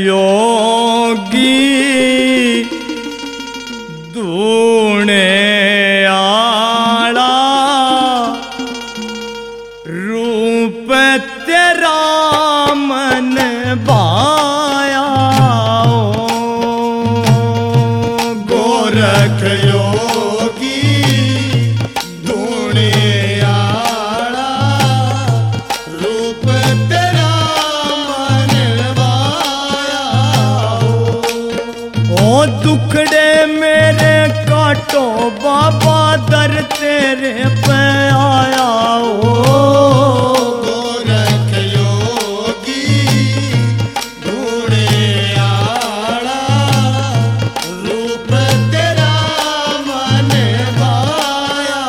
योगी दूने आला रूप तेरा मन बाया गोरख योगी दूने आला रूप तेरा मन बाया ओ दुखड़े मेरे काटो बाबा दर तेरे पे आया हो गोरख योगी दूने आला रूप तेरा मन बाया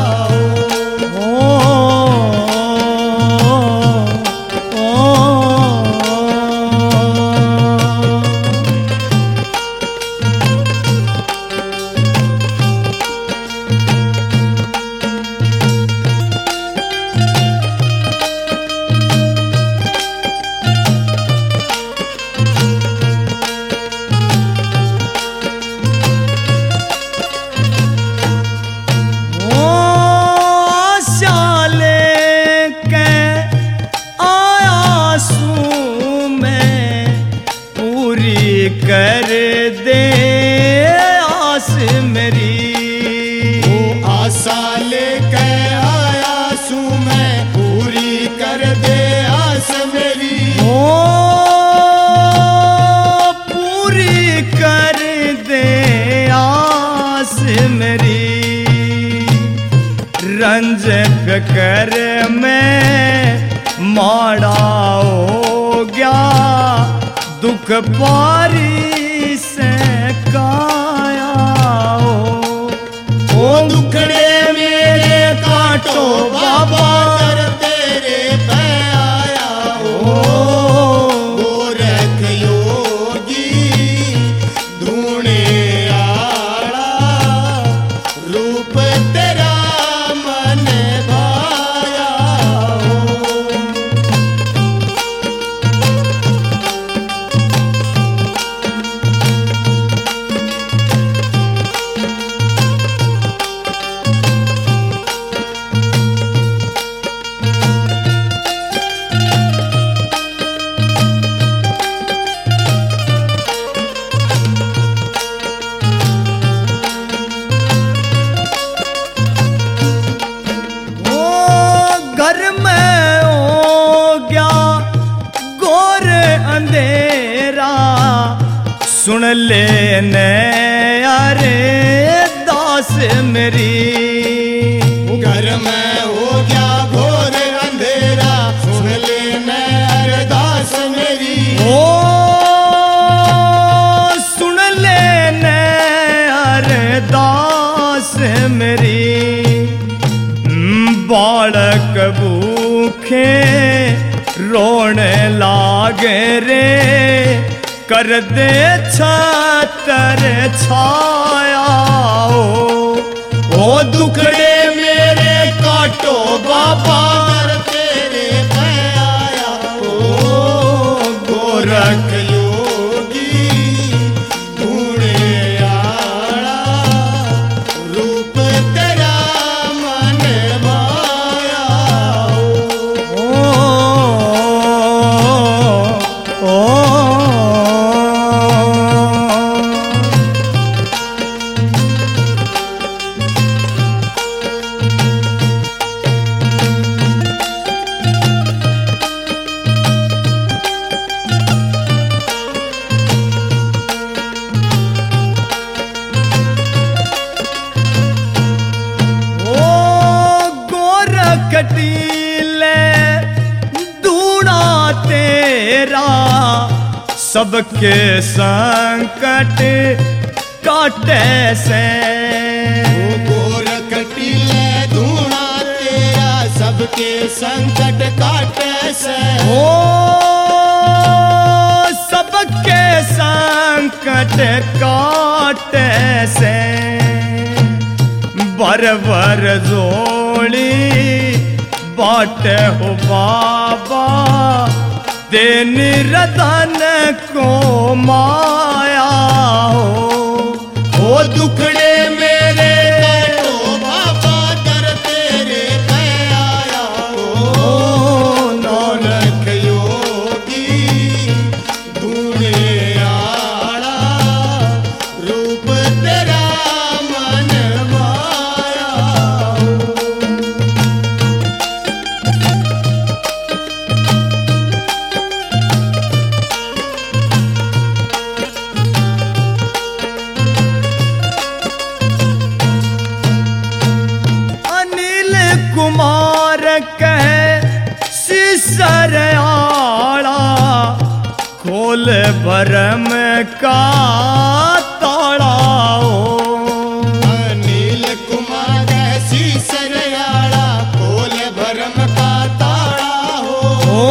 कर दे आस मेरी वो आशा लेके आया सू मैं पूरी कर दे आस मेरी ओ पूरी कर दे आस मेरी रंज फिकर में माड़ा हो गया दुख पारी से काया ओ दुखड़े मेरे काटो बाबा दर तेरे पे आया हो गोरख योगी दूने आला रूप तेरा मन भाया सुन लेने अरे दास मेरी घर में हो गया घोर अंधेरा सुन लेने अरदास मेरी ओ सुन लेने अरदास मेरी बालक भूखे रोने लागे रे कर दे छतर छाया ओ दुखड़े मेरे काटो बाबा दर तेरे पे आया हो गोरख योगी दूने आला रूप तेरा मन भाया कटीले दूना तेरा सबके संकट काटे से गोरख टीले दूना तेरा सबके संकट काटे से ओ सबके संकट काटे से बर बर जोड़ी बाटे हो बाबा दे निरधन को माया हो दुखड़े मेरे काटो बाबा दर तेरे पे आया हो नानक योगी ढूंढे आड़ा रूप तेरा मन माया हो। अनिल कुमार कह सिसर आड़ा खोल भरम का ताड़ा अनिल कुमार सीसरयाड़ा खोल भरम का ताड़ा हो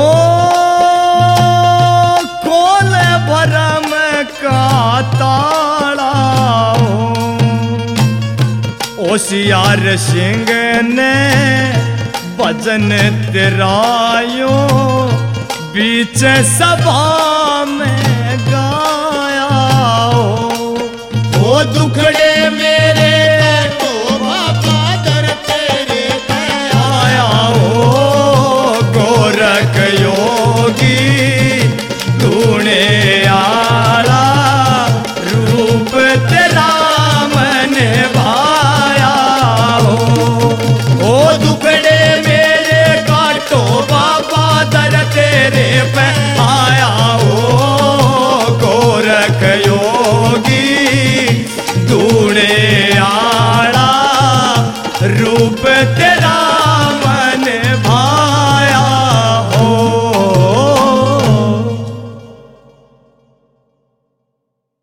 खोल भरम का ताड़ा होशियार सिंह ने भजन तिरायो बीच सभा